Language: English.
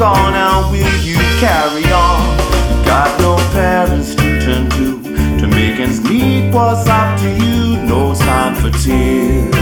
gone, how will you carry on? Got no parents to turn to make ends meet. Was up to you, no time for tears.